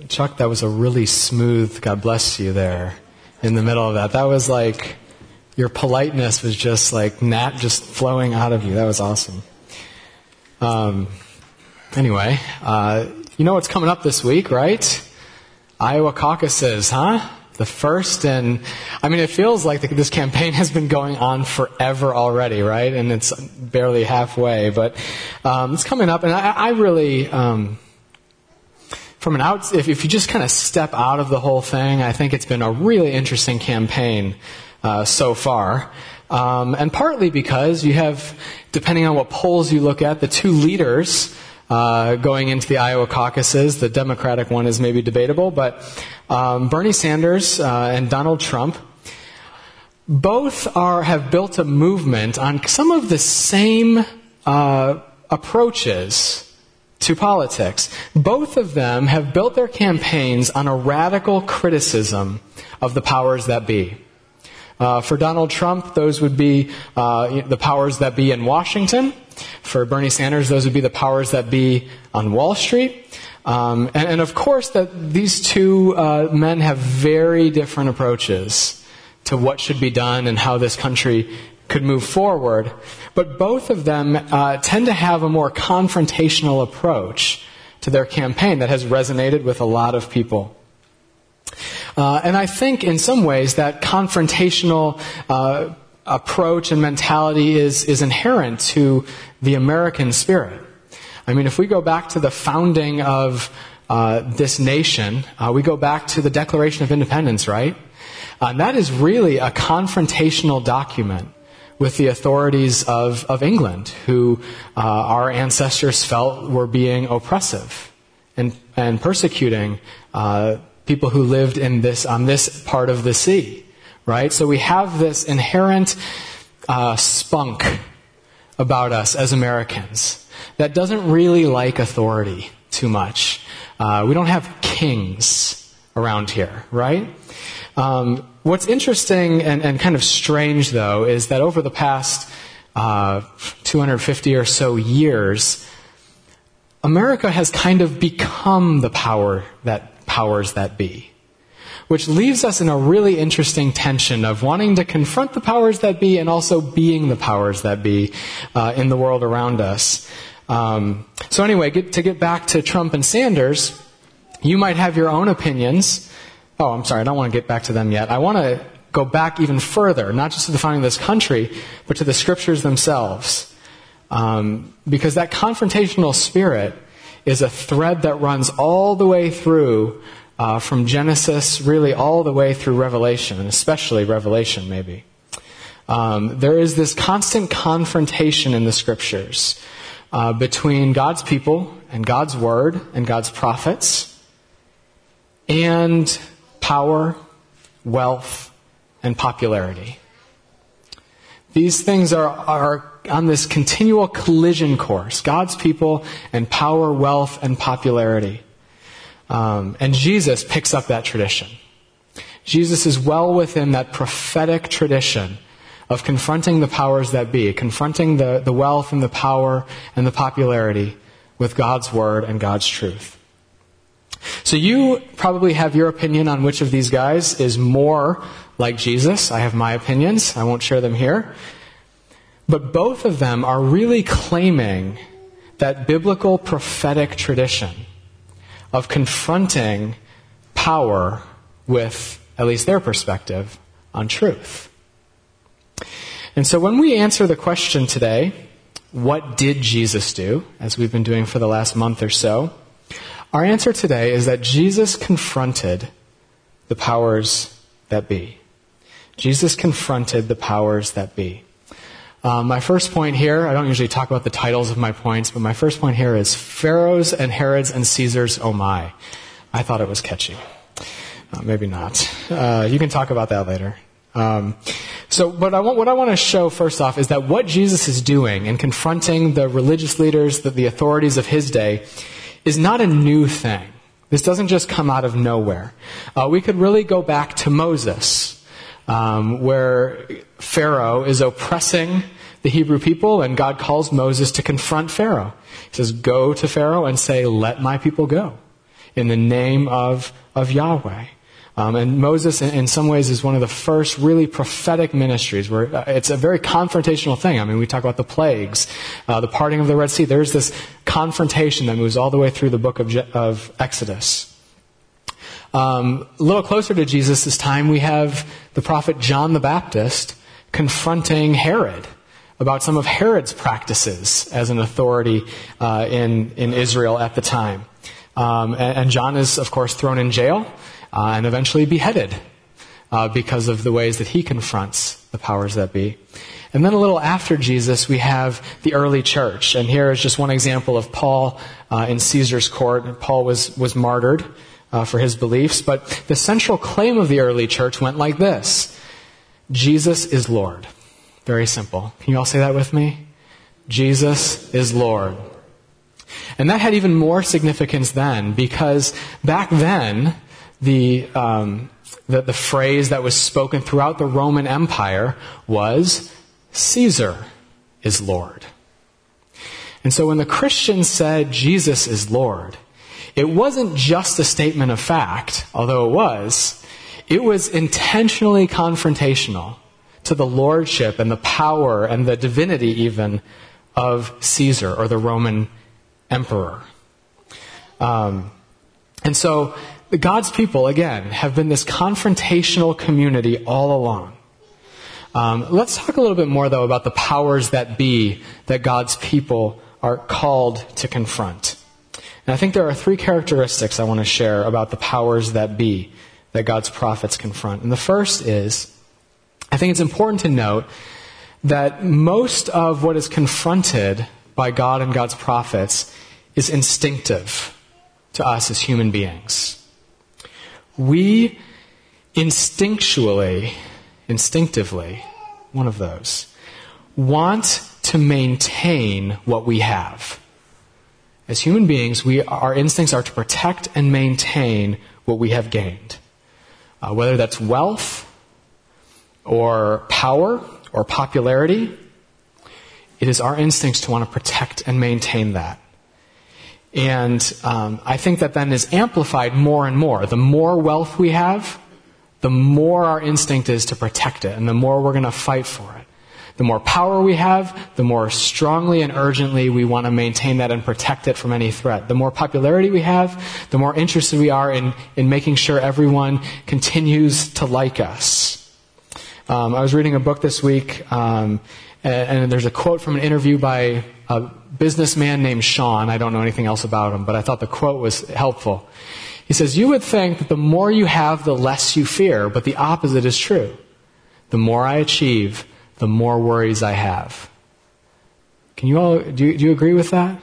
Chuck, that was a really smooth God bless you there in the middle of that. That was like, your politeness was just like just flowing out of you. That was awesome. Anyway, you know what's coming up this week, right? Iowa caucuses, huh? The first, and I mean, it feels like this campaign has been going on forever already, right? And it's barely halfway, but it's coming up, and I really, from if you just kind of step out of the whole thing, I think it's been a really interesting campaign so far. And partly because you have, depending on what polls you look at, the two leaders going into the Iowa caucuses. The Democratic one is maybe debatable, but Bernie Sanders and Donald Trump both have built a movement on some of the same approaches to politics. Both of them have built their campaigns on a radical criticism of the powers that be. For Donald Trump, those would be the powers that be in Washington. For Bernie Sanders, those would be the powers that be on Wall Street. And of course, that these two men have very different approaches to what should be done and how this country could move forward. But both of them tend to have a more confrontational approach to their campaign that has resonated with a lot of people. And I think in some ways that confrontational approach and mentality is inherent to the American spirit. I mean, if we go back to the founding of this nation, we go back to the Declaration of Independence, right? That is really a confrontational document with the authorities of England, who our ancestors felt were being oppressive and persecuting people who lived on this part of the sea, right? So we have this inherent spunk about us as Americans that doesn't really like authority too much. We don't have kings around here, right? What's interesting and kind of strange, though, is that over the past 250 or so years, America has kind of become the powers that be, which leaves us in a really interesting tension of wanting to confront the powers that be and also being the powers that be in the world around us. So anyway, to get back to Trump and Sanders, you might have your own opinions. Oh, I'm sorry, I don't want to get back to them yet. I want to go back even further, not just to the founding of this country, but to the scriptures themselves. Because that confrontational spirit is a thread that runs all the way through from Genesis, really all the way through Revelation, and especially Revelation, maybe. There is this constant confrontation in the scriptures between God's people and God's word and God's prophets and power, wealth, and popularity. These things are on this continual collision course. God's people and power, wealth, and popularity. And Jesus picks up that tradition. Jesus is well within that prophetic tradition of confronting the powers that be, confronting the wealth and the power and the popularity with God's word and God's truth. So you probably have your opinion on which of these guys is more like Jesus. I have my opinions. I won't share them here. But both of them are really claiming that biblical prophetic tradition of confronting power with, at least their perspective, on truth. And so when we answer the question today, what did Jesus do, as we've been doing for the last month or so, our answer today is that Jesus confronted the powers that be. Jesus confronted the powers that be. My first point here, I don't usually talk about the titles of my points, but my first point here is Pharaohs and Herods and Caesars, oh my. I thought it was catchy. Maybe not. You can talk about that later. What I want to show first off is that what Jesus is doing in confronting the religious leaders, the authorities of his day, is not a new thing. This doesn't just come out of nowhere. We could really go back to Moses, where Pharaoh is oppressing the Hebrew people, and God calls Moses to confront Pharaoh. He says, go to Pharaoh and say, let my people go. in the name of Yahweh. And Moses, in some ways, is one of the first really prophetic ministries where it's a very confrontational thing. I mean, we talk about the plagues, the parting of the Red Sea. There's this confrontation that moves all the way through the book of Exodus. A little closer to Jesus' time, we have the prophet John the Baptist confronting Herod about some of Herod's practices as an authority in Israel at the time. And John is, of course, thrown in jail and eventually beheaded because of the ways that he confronts the powers that be. And then a little after Jesus, we have the early church. And here is just one example of Paul in Caesar's court. Paul was martyred for his beliefs. But the central claim of the early church went like this: Jesus is Lord. Very simple. Can you all say that with me? Jesus is Lord. And that had even more significance then, because back then, the phrase that was spoken throughout the Roman Empire was, Caesar is Lord. And so when the Christians said Jesus is Lord, it wasn't just a statement of fact, although it was intentionally confrontational to the lordship and the power and the divinity even of Caesar, or the Roman emperor. And so God's people, again, have been this confrontational community all along. Let's talk a little bit more, though, about the powers that be that God's people are called to confront. And I think there are 3 characteristics I want to share about the powers that be that God's prophets confront. And the first is, I think it's important to note that most of what is confronted by God and God's prophets is instinctive to us as human beings. We instinctively, one of those, want to maintain what we have. As human beings, our instincts are to protect and maintain what we have gained. Whether that's wealth, or power, or popularity, it is our instincts to want to protect and maintain that. And I think that then is amplified more and more. The more wealth we have, the more our instinct is to protect it, and the more we're going to fight for it. The more power we have, the more strongly and urgently we want to maintain that and protect it from any threat. The more popularity we have, the more interested we are in making sure everyone continues to like us. I was reading a book this week, and there's a quote from an interview by a businessman named Sean. I don't know anything else about him, but I thought the quote was helpful. He says, "You would think that the more you have, the less you fear, but the opposite is true. The more I achieve, the more worries I have." Can you all, do you agree with that?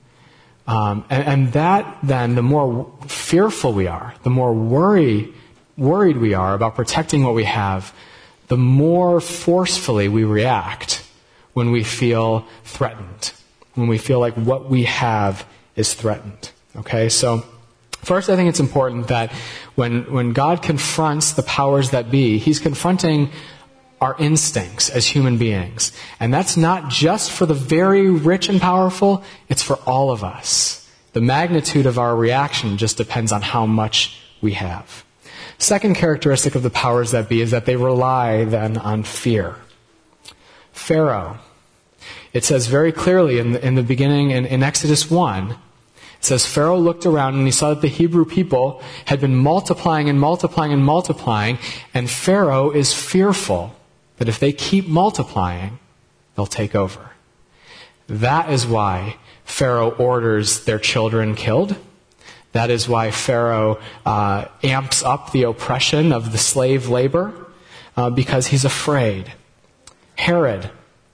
And that then, the more fearful we are, the more worried we are about protecting what we have, the more forcefully we react when we feel threatened, when we feel like what we have is threatened. Okay, so first I think it's important that when God confronts the powers that be, He's confronting our instincts as human beings. And that's not just for the very rich and powerful, it's for all of us. The magnitude of our reaction just depends on how much we have. Second characteristic of the powers that be is that they rely then on fear. Pharaoh. It says very clearly in the beginning in Exodus 1, it says, Pharaoh looked around and he saw that the Hebrew people had been multiplying and multiplying and multiplying, and Pharaoh is fearful that if they keep multiplying, they'll take over. That is why Pharaoh orders their children killed. That is why Pharaoh amps up the oppression of the slave labor, because he's afraid. Herod,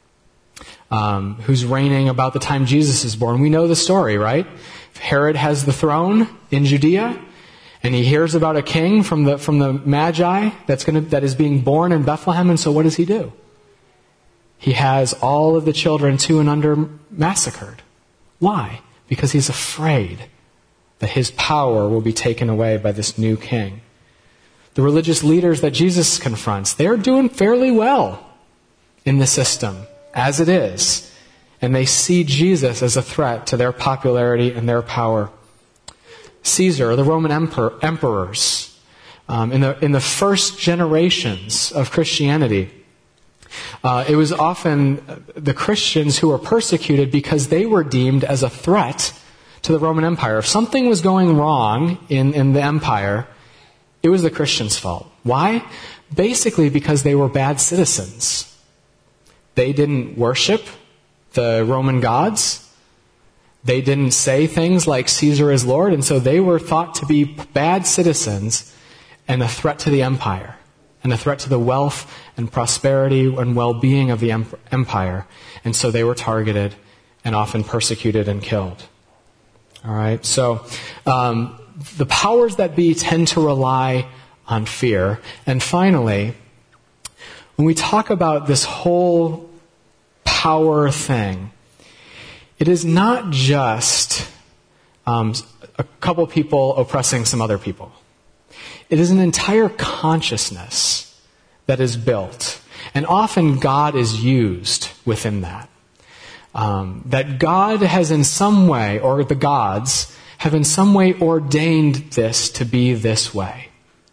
who's reigning about the time Jesus is born. We know the story, right? Herod has the throne in Judea, and he hears about a king from the Magi that is being born in Bethlehem, and so what does he do? He has all of the children 2 and under massacred. Why? Because he's afraid that his power will be taken away by this new king. The religious leaders that Jesus confronts, they're doing fairly well in the system as it is. And they see Jesus as a threat to their popularity and their power. Caesar, the Roman emperors, in the first generations of Christianity, it was often the Christians who were persecuted because they were deemed as a threat to the Roman Empire. If something was going wrong in the empire, it was the Christians' fault. Why? Basically because they were bad citizens. They didn't worship the Roman gods. They didn't say things like Caesar is Lord, and so they were thought to be bad citizens and a threat to the empire, and a threat to the wealth and prosperity and well-being of the empire. And so they were targeted and often persecuted and killed. All right, so the powers that be tend to rely on fear. And finally, when we talk about this whole power thing, it is not just a couple people oppressing some other people. It is an entire consciousness that is built. And often God is used within that. That God has in some way, or the gods, have in some way ordained this to be this way.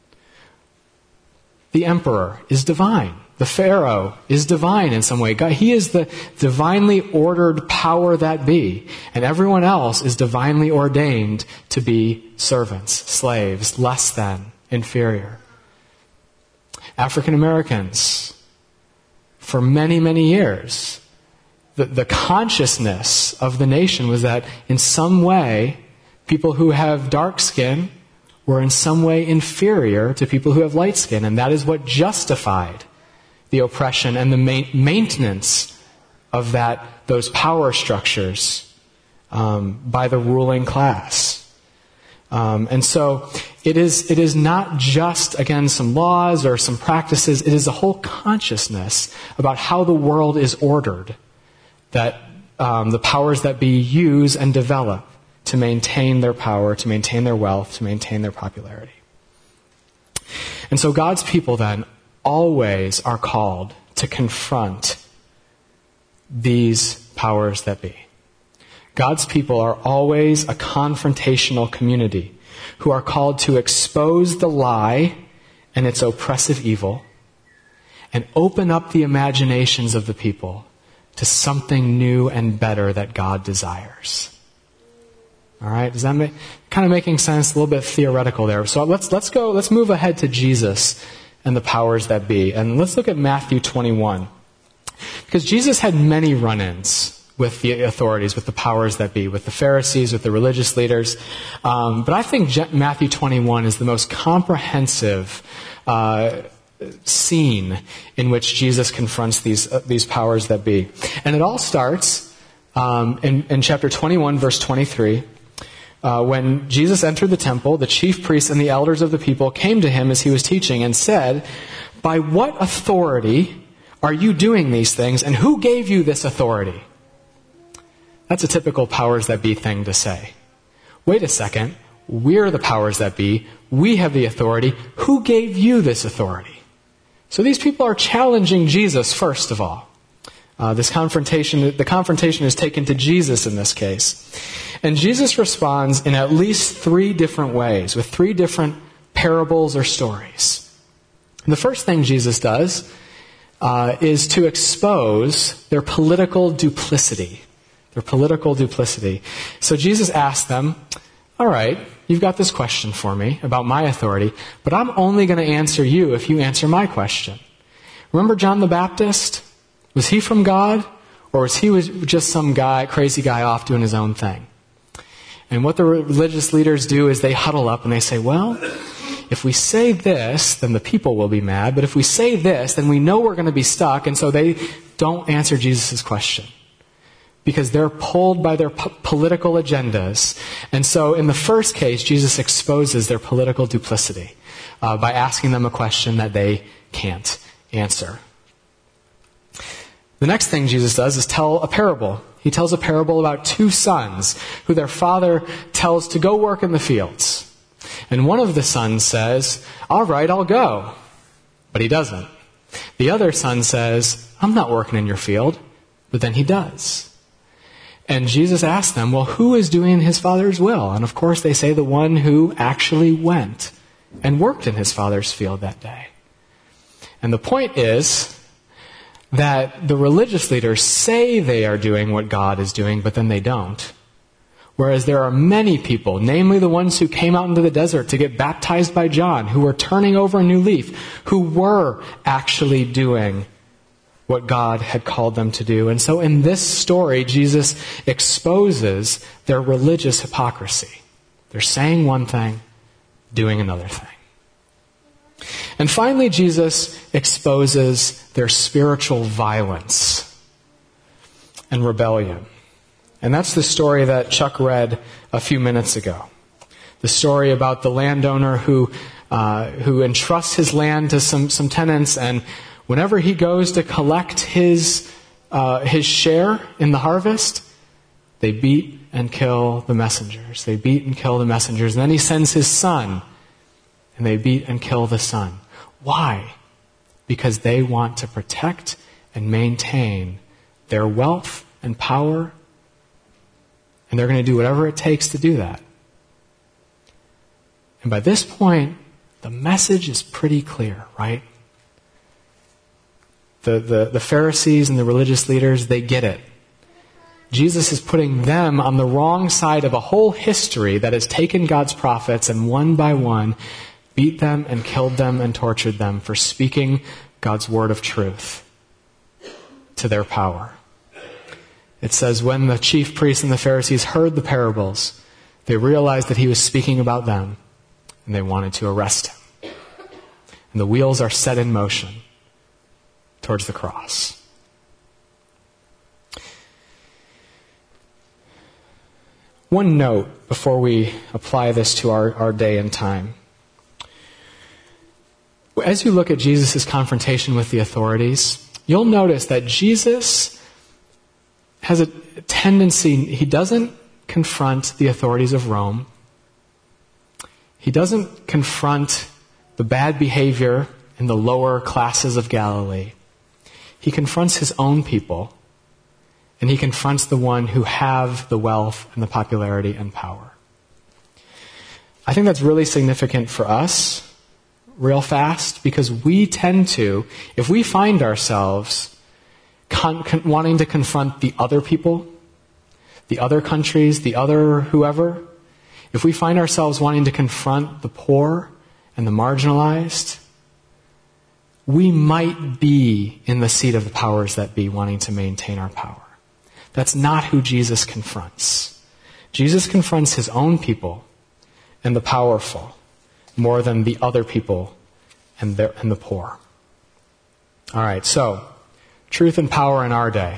The emperor is divine. The Pharaoh is divine in some way. God, he is the divinely ordered power that be. And everyone else is divinely ordained to be servants, slaves, less than, inferior. African Americans, for many, many years, the consciousness of the nation was that in some way, people who have dark skin were in some way inferior to people who have light skin. And that is what justified the oppression and the maintenance of those power structures by the ruling class. And so it is not just, again, some laws or some practices. It is a whole consciousness about how the world is ordered that the powers that be use and develop to maintain their power, to maintain their wealth, to maintain their popularity. And so God's people then always are called to confront these powers that be. God's people are always a confrontational community who are called to expose the lie and its oppressive evil and open up the imaginations of the people to something new and better that God desires. All right, does that make kind of making sense? A little bit theoretical there. So let's move ahead to Jesus and the powers that be. And let's look at Matthew 21. Because Jesus had many run-ins with the authorities, with the powers that be, with the Pharisees, with the religious leaders. But I think Matthew 21 is the most comprehensive scene in which Jesus confronts these powers that be. And it all starts in chapter 21, verse 23. When Jesus entered the temple, the chief priests and the elders of the people came to him as he was teaching and said, "By what authority are you doing these things, and who gave you this authority?" That's a typical powers that be thing to say. Wait a second, we're the powers that be, we have the authority, who gave you this authority? So these people are challenging Jesus first of all. The confrontation is taken to Jesus in this case. And Jesus responds in at least 3 different ways, with 3 different parables or stories. And the first thing Jesus does is to expose their political duplicity. So Jesus asked them, all right, you've got this question for me about my authority, but I'm only going to answer you if you answer my question. Remember John the Baptist? Was he from God? Or was he just some crazy guy off doing his own thing? And what the religious leaders do is they huddle up and they say, well, if we say this, then the people will be mad. But if we say this, then we know we're going to be stuck. And so they don't answer Jesus' question, because they're pulled by their political agendas. And so in the first case, Jesus exposes their political duplicity by asking them a question that they can't answer. The next thing Jesus does is tell a parable. He tells a parable about 2 sons who their father tells to go work in the fields. And one of the sons says, all right, I'll go. But he doesn't. The other son says, I'm not working in your field. But then he does. And Jesus asked them, well, who is doing his Father's will? And of course they say the one who actually went and worked in his Father's field that day. And the point is that the religious leaders say they are doing what God is doing, but then they don't. Whereas there are many people, namely the ones who came out into the desert to get baptized by John, who were turning over a new leaf, who were actually doing what God had called them to do. And so in this story, Jesus exposes their religious hypocrisy. They're saying one thing, doing another thing. And finally, Jesus exposes their spiritual violence and rebellion. And that's the story that Chuck read a few minutes ago. The story about the landowner who entrusts his land to some tenants, and whenever he goes to collect his share in the harvest, they beat and kill the messengers. They beat and kill the messengers. And then he sends his son, and they beat and kill the son. Why? Because they want to protect and maintain their wealth and power, and they're going to do whatever it takes to do that. And by this point, the message is pretty clear, right? The Pharisees and the religious leaders, they get it. Jesus is putting them on the wrong side of a whole history that has taken God's prophets and one by one beat them and killed them and tortured them for speaking God's word of truth to their power. It says, when the chief priests and the Pharisees heard the parables, they realized that he was speaking about them, and they wanted to arrest him. And the wheels are set in motion towards the cross. One note before we apply this to our day and time. As you look at Jesus' confrontation with the authorities, you'll notice that Jesus has a tendency, he doesn't confront the authorities of Rome. He doesn't confront the bad behavior in the lower classes of Galilee. He confronts his own people, and he confronts the one who have the wealth and the popularity and power. I think that's really significant for us, real fast, because we tend to, if we find ourselves wanting to confront the other people, the other countries, the other whoever, if we find ourselves wanting to confront the poor and the marginalized, we might be in the seat of the powers that be, wanting to maintain our power. That's not who Jesus confronts. Jesus confronts his own people and the powerful more than the other people and the poor. All right, so truth and power in our day.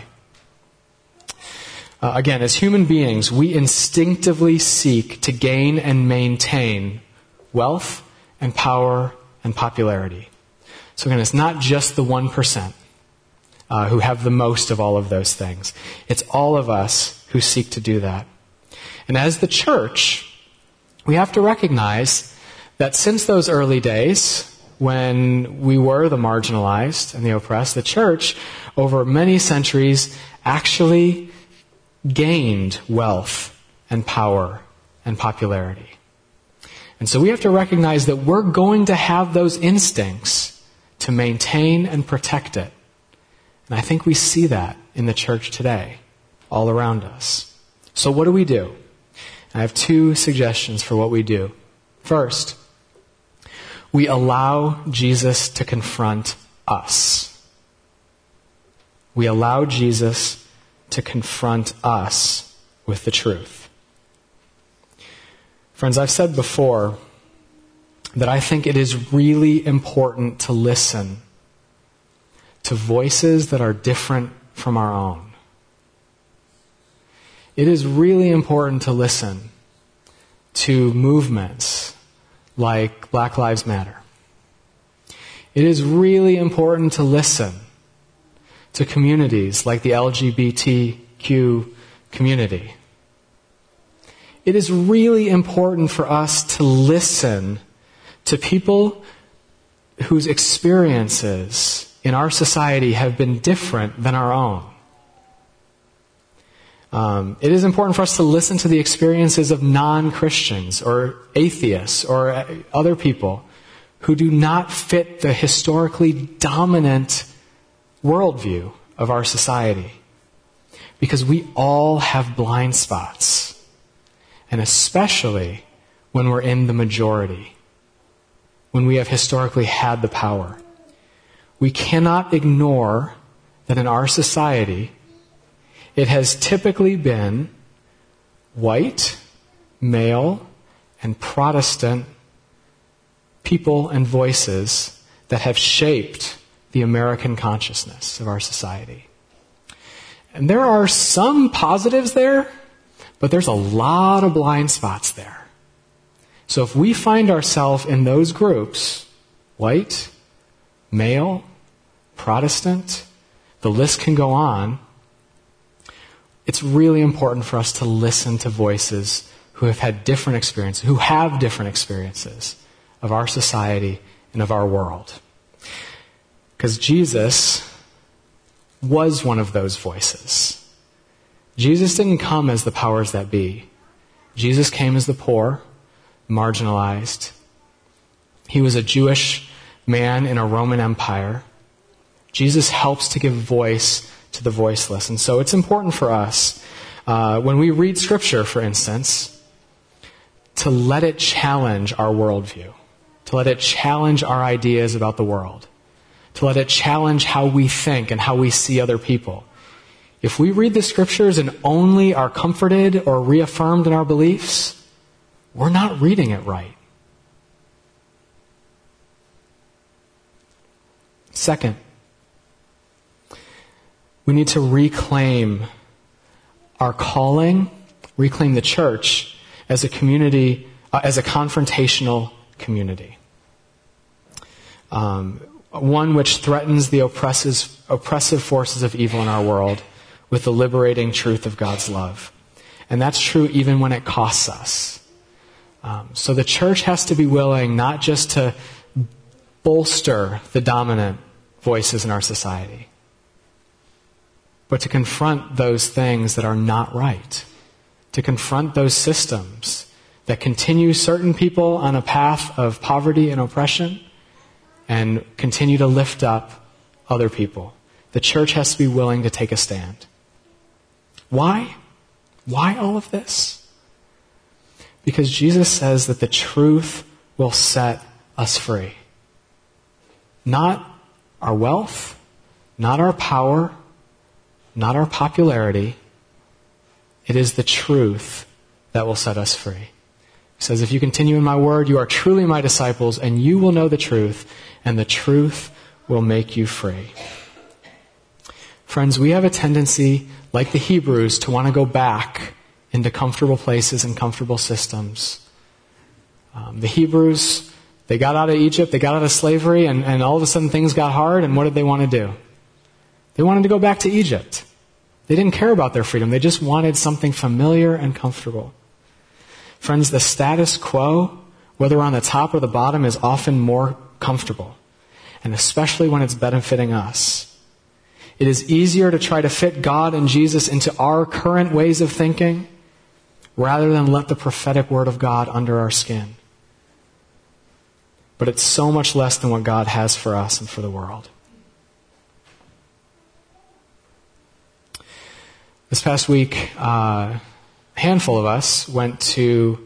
Again, as human beings, we instinctively seek to gain and maintain wealth and power and popularity. So again, it's not just the 1% who have the most of all of those things. It's all of us who seek to do that. And as the church, we have to recognize that since those early days, when we were the marginalized and the oppressed, the church, over many centuries, actually gained wealth and power and popularity. And so we have to recognize that we're going to have those instincts to maintain and protect it. And I think we see that in the church today, all around us. So what do? I have two suggestions for what we do. First, we allow Jesus to confront us. We allow Jesus to confront us with the truth. Friends, I've said before that I think it is really important to listen to voices that are different from our own. It is really important to listen to movements like Black Lives Matter. It is really important to listen to communities like the LGBTQ community. It is really important for us to listen to people whose experiences in our society have been different than our own. It is important for us to listen to the experiences of non-Christians or atheists or other people who do not fit the historically dominant worldview of our society. Because we all have blind spots. And especially when we're in the majority, when we have historically had the power. We cannot ignore that in our society, it has typically been white, male, and Protestant people and voices that have shaped the American consciousness of our society. And there are some positives there, but there's a lot of blind spots there. So if we find ourselves in those groups, white, male, Protestant, the list can go on, it's really important for us to listen to voices who have had different experiences, who have different experiences of our society and of our world. Because Jesus was one of those voices. Jesus didn't come as the powers that be. Jesus came as the poor, marginalized. He was a Jewish man in a Roman Empire. Jesus helps to give voice to the voiceless. And so it's important for us, when we read Scripture, for instance, to let it challenge our worldview, to let it challenge our ideas about the world, to let it challenge how we think and how we see other people. If we read the Scriptures and only are comforted or reaffirmed in our beliefs, we're not reading it right. Second, we need to reclaim our calling, reclaim the church as a community, as a confrontational community. One which threatens the oppressive forces of evil in our world with the liberating truth of God's love. And that's true even when it costs us. So the church has to be willing not just to bolster the dominant voices in our society, but to confront those things that are not right, to confront those systems that continue certain people on a path of poverty and oppression and continue to lift up other people. The church has to be willing to take a stand. Why? Why all of this? Because Jesus says that the truth will set us free. Not our wealth, not our power, not our popularity. It is the truth that will set us free. He says, if you continue in my word, you are truly my disciples, and you will know the truth, and the truth will make you free. Friends, we have a tendency, like the Hebrews, to want to go back into comfortable places and comfortable systems. The Hebrews, they got out of Egypt, they got out of slavery, and all of a sudden things got hard, and what did they want to do? They wanted to go back to Egypt. They didn't care about their freedom. They just wanted something familiar and comfortable. Friends, the status quo, whether on the top or the bottom, is often more comfortable, and especially when it's benefiting us. It is easier to try to fit God and Jesus into our current ways of thinking rather than let the prophetic word of God under our skin. But it's so much less than what God has for us and for the world. This past week, a handful of us went to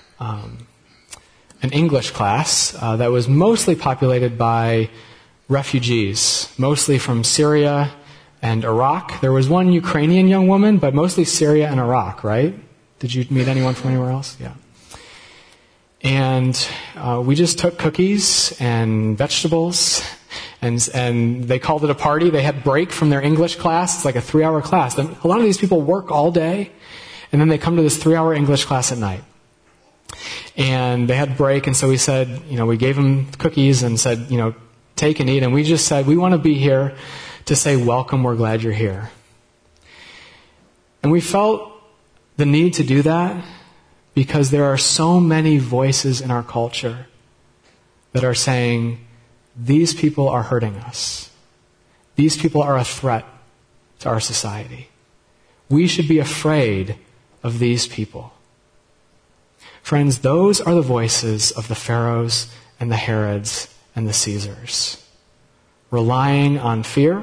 an English class that was mostly populated by refugees, mostly from Syria and Iraq. There was one Ukrainian young woman, but mostly Syria and Iraq, right? Did you meet anyone from anywhere else? Yeah. And we just took cookies and vegetables, and they called it a party. They had break from their English class. It's like a 3-hour class. And a lot of these people work all day, and then they come to this 3-hour English class at night. And they had break, and so we said, we gave them cookies and said, take and eat. And we just said, we want to be here to say, welcome, we're glad you're here. And we felt the need to do that because there are so many voices in our culture that are saying, these people are hurting us. These people are a threat to our society. We should be afraid of these people. Friends, those are the voices of the Pharaohs and the Herods and the Caesars, relying on fear,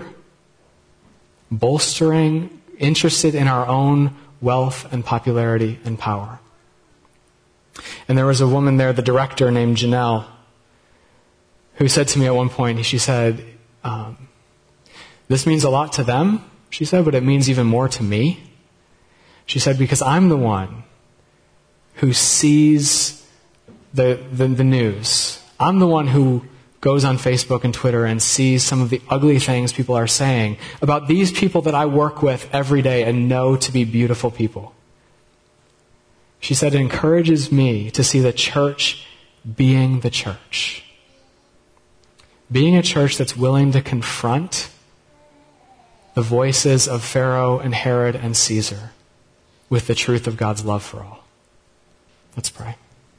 bolstering, interested in our own wealth and popularity and power. And there was a woman there, the director named Janelle, who said to me at one point, she said, this means a lot to them, she said, but it means even more to me. She said, because I'm the one who sees the news. I'm the one who goes on Facebook and Twitter and sees some of the ugly things people are saying about these people that I work with every day and know to be beautiful people. She said, it encourages me to see the church being the church. Being a church that's willing to confront the voices of Pharaoh and Herod and Caesar with the truth of God's love for all. Let's pray.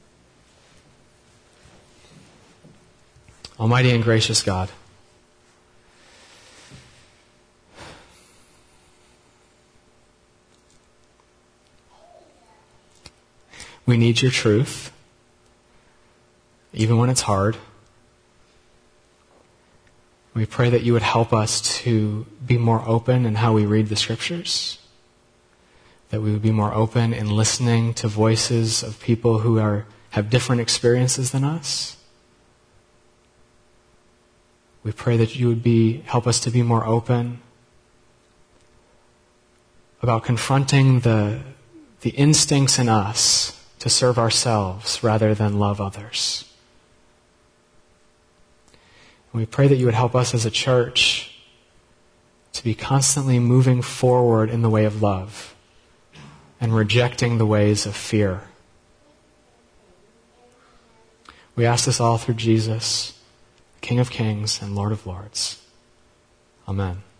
Almighty and gracious God, we need your truth, even when it's hard. We pray that you would help us to be more open in how we read the Scriptures, that we would be more open in listening to voices of people who have different experiences than us. We pray that you would help us to be more open about confronting the instincts in us to serve ourselves rather than love others. And we pray that you would help us as a church to be constantly moving forward in the way of love and rejecting the ways of fear. We ask this all through Jesus, King of Kings and Lord of Lords. Amen.